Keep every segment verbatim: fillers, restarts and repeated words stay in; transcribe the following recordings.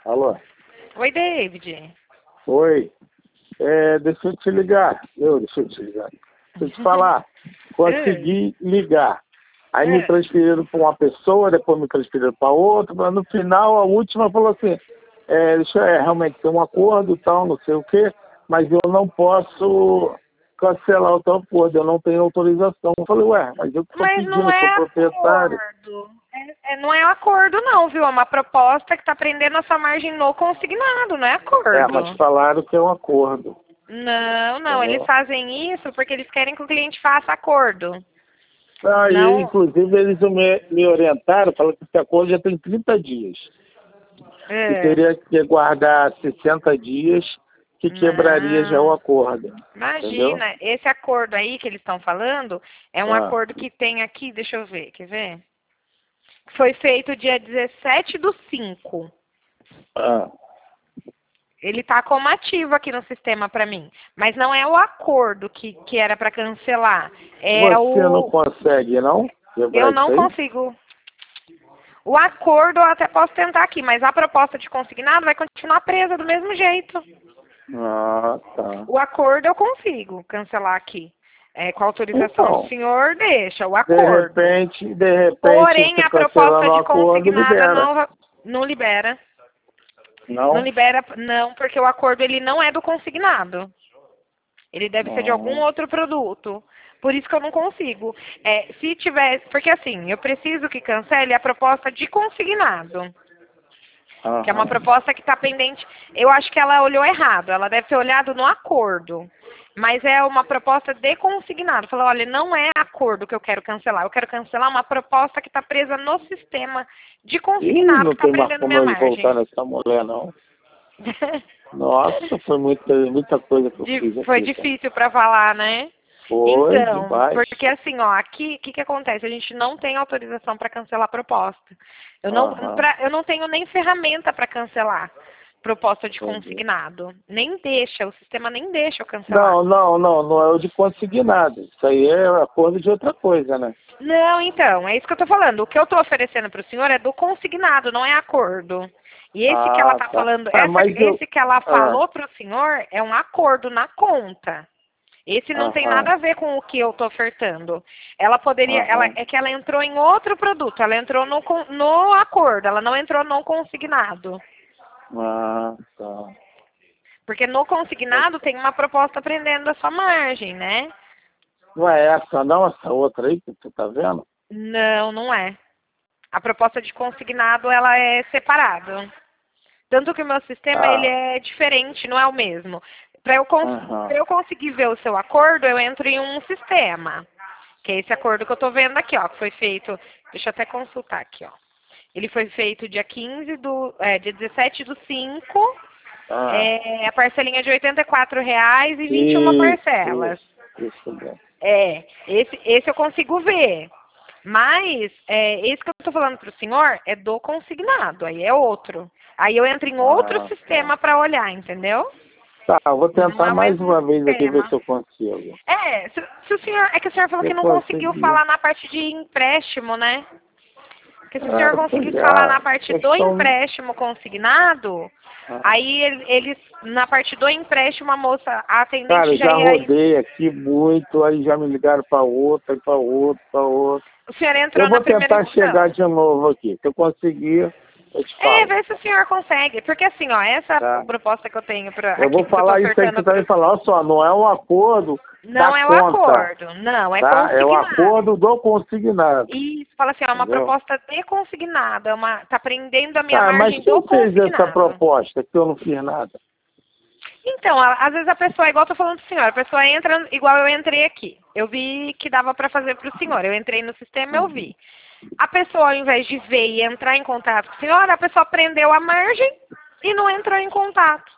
Alô? Oi, David. Oi. É, deixa eu te ligar. Eu, deixa eu te ligar. Deixa eu te falar. Consegui ligar. Aí me É. transferiram para uma pessoa, depois me transferiram para outra, mas no final a última falou assim, é, deixa eu é, realmente ter um acordo e tal, não sei o quê, mas eu não posso cancelar o teu acordo, eu não tenho autorização. Eu falei, ué, mas eu estou Mas pedindo, não eu sou é proprietário. acordo. É, é- não é acordo, não, viu? É uma proposta que está prendendo essa margem no consignado, não é É, mas acordo. falaram que é um acordo. Não, não. Eles Entendeu? fazem isso porque eles querem que o cliente faça acordo. Aí, Não. inclusive, eles me, me orientaram, falaram que esse acordo já tem trinta dias. E É. teria que guardar sessenta dias, que quebraria já o Não. acordo. Entendeu? Imagina, esse acordo aí que eles estão falando é um Ah, acordo que tem aqui, deixa eu ver, quer ver? Foi feito dia dezessete do cinco. ah. Ele está como ativo aqui no sistema para mim. Mas não é o acordo que, que era para cancelar. É Você não o. consegue, não? Eu Quebrar isso não aí? consigo. O acordo eu até posso tentar aqui, mas a proposta de consignado vai continuar presa do mesmo jeito. Ah, tá. O acordo eu consigo cancelar aqui. É, com a autorização do Então, senhor, deixa o de acordo. repente, de repente, Porém, você a proposta cancelando o de acordo, consignada libera. não, não libera. Não Não? libera, não, porque o acordo ele não é do consignado. Ele deve ser de algum Não. outro produto. Por isso que eu não consigo. É, se tivesse, porque assim, eu preciso que cancele a proposta de consignado, que é uma Aham. proposta que está pendente. Eu acho que ela olhou errado. Ela deve ter olhado no acordo. Mas é uma proposta de consignado. Falou, olha, não é acordo que eu quero cancelar. Eu quero cancelar uma proposta que está presa no sistema de Ih, consignado não que está tem mais prendendo como minha eu voltar margem. nessa mulher, não. Nossa, foi muita, muita coisa que eu Di- fiz Foi aqui, cara. difícil para falar, né? Foi Então, demais. porque assim, ó, aqui, o que, que acontece? A gente não tem autorização para cancelar a proposta. Eu não, Aham, pra, eu não tenho nem ferramenta para cancelar proposta de entendi. consignado. Nem deixa, o sistema nem deixa eu cancelar. Não, não, não, não é o de consignado. Isso aí é acordo de outra coisa, né? Não, então, é isso que eu tô falando. O que eu tô oferecendo para o senhor é do consignado, não é acordo. E esse que ela Ah, tá tá. falando, Ah, essa, mas eu. esse que ela Ah, falou para o senhor é um acordo na conta. Esse não tem aham, nada a ver com o que eu estou ofertando. Ela poderia, ela, aham. é que ela entrou em outro produto, ela entrou no, con- no acordo, ela não entrou no consignado. Ah, tá. Porque no consignado tem uma proposta prendendo a sua margem, né? Não é essa, não, essa outra aí que tu tá vendo? Não, não é. A proposta de consignado, ela é separada. Tanto que o meu sistema, ele Ah, é diferente, não é o mesmo. Para eu, cons aham. pra eu conseguir ver o seu acordo, eu entro em um sistema. Que é esse acordo que eu estou vendo aqui, ó, que foi feito, deixa eu até consultar aqui, ó. Ele foi feito dia quinze do, é, dia dezessete do cinco, Ah, é, a parcelinha de oitenta e quatro reais e vinte e uma isso, parcelas. isso, isso mesmo. É, esse, esse eu consigo ver. Mas, é, esse que eu estou falando para o senhor é do consignado, aí é outro. Aí eu entro em outro Ah, tá. sistema para olhar, entendeu? Tá, eu vou Não tentar é o mais mesmo uma vez aqui ver sistema. se eu consigo. É, se, se o senhor, é que o senhor falou Eu que não conseguiu consegui. falar na parte de empréstimo, né? Porque se o Ah, senhor pois conseguisse é, falar na a parte do questão. empréstimo consignado, Ah, aí ele- eles, na parte do empréstimo, a moça, a atendente cara, já já ia. ir- rodei aqui muito, aí já me ligaram para outra, para outra, para outra. O senhor Eu entrou na vou primeira tentar chegar opção. de novo aqui. Se eu conseguir, eu te É, falo. vê se o senhor consegue. Porque assim, ó, essa Tá? proposta que eu tenho pra, Eu aqui, vou que eu tô falar isso aí que você ofertando tá para me falando. Olha só, não é um acordo da não é o conta, acordo, não, é tá? É o consignado. acordo do consignado, Isso, fala assim, ó, é uma entendeu? proposta de consignado, é uma, tá prendendo a minha Tá, mas margem do quem fez essa consignado. proposta que eu não fiz nada? Então, a- às vezes a pessoa, igual eu tô falando pro senhor, a pessoa entra igual eu entrei aqui. Eu vi que dava para fazer pro senhor. Eu entrei no sistema, eu Uhum. vi. A pessoa, ao invés de ver e entrar em contato com o senhor, a pessoa prendeu a margem e não entrou em contato.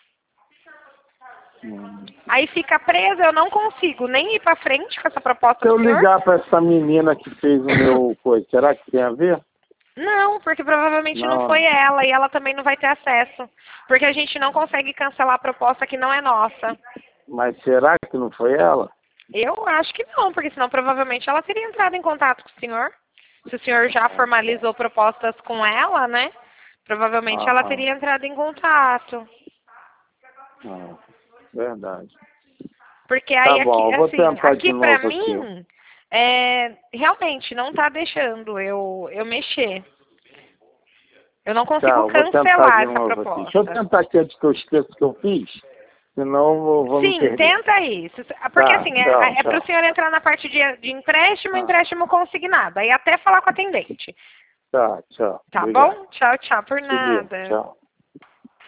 Uhum. Aí fica presa, eu não consigo nem ir para frente com essa proposta Se do eu senhor. ligar para essa menina que fez o meu coisa, será que tem a ver? Não, porque provavelmente não Não, foi né? ela e ela também não vai ter acesso. Porque a gente não consegue cancelar a proposta que não é nossa. Mas será que não foi ela? Eu acho que não, porque senão provavelmente ela teria entrado em contato com o senhor. Se o senhor já Ah, tá. formalizou propostas com ela, né? Provavelmente ela Aham. teria entrado em contato. Ah, verdade. Porque Tá aí bom, aqui, eu vou assim, tentar de aqui pra novo aqui. mim, é, realmente não tá deixando eu, eu mexer. Eu não Tá, consigo eu vou tentar cancelar de essa novo aqui. Deixa eu proposta. tentar aqui antes que eu esqueça o que eu fiz, senão eu vou, vou me Sim, perder. tenta isso. Porque Tá, assim, é, tchau, é para o tchau. senhor entrar na parte de, de empréstimo, Ah, empréstimo consignado. Aí até falar com a atendente. tá, tchau. Tá Obrigado. bom? Tchau, tchau, por Seguir, nada. tchau.